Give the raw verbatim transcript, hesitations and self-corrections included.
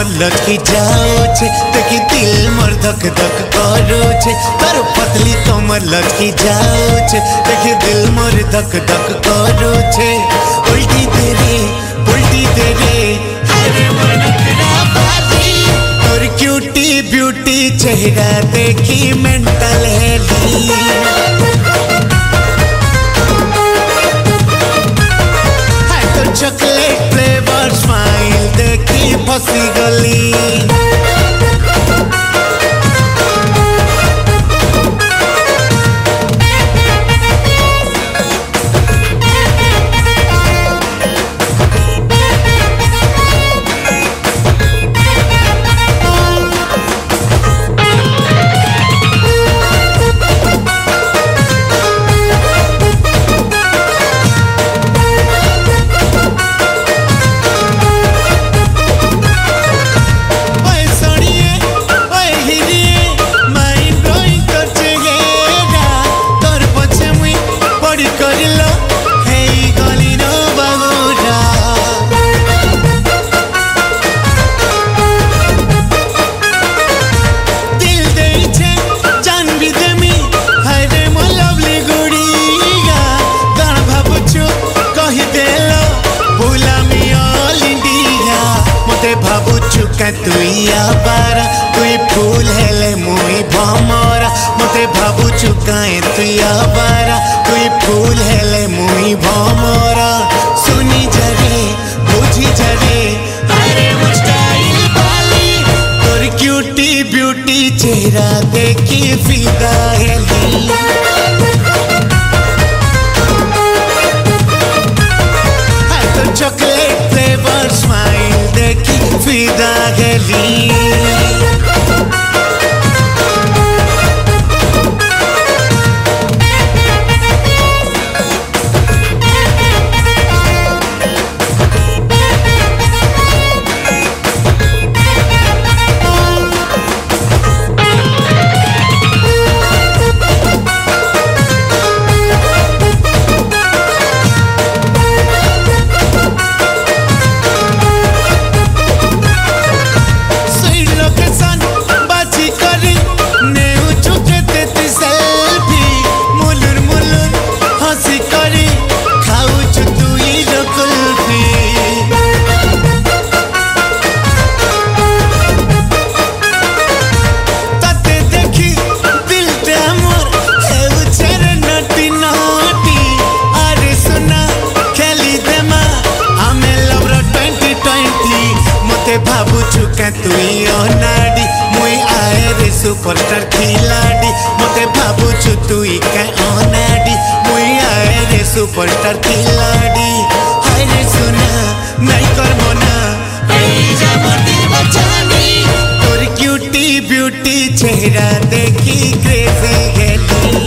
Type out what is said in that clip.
कमर लटकी जाऊचे देखी दिल मोर धक धक करूचे तार पतली कमर लटकी जाऊचे देखी दिल मोर धक धक करूचे उल्टी तेरे उल्टी तेरे अरे मोर नखरा बाजी तोर क्यूटी ब्यूटी चेहरा देखी मेंटल हेली चॉकलेट फ्लेवर स्माइल देखी फसी गली तुई आबारा तुई फूल हेले मुई भमरा मते भाबु चुकाए तुई आबारा तुई फूल हेले मुई भमरा सुनी जरे बुझी जरे अरे वो स्टाइल वाली तोर क्यूटी ब्यूटी चेहरा देखी फिदा हेली चॉकलेट फ्लेवर स्माइल देखी फिदा गली भाबु चुका तुई अनाडी मुई आए रे सुपरस्टार खिलाड़ी मते भाबु छु तुई का अनाडी मुई आए रे सुपरस्टार खिलाड़ी हाय रे सुना नहीं कर मना ए जा मती बचानी तोर क्यूटी ब्यूटी चेहरा देखी क्रेजी गेली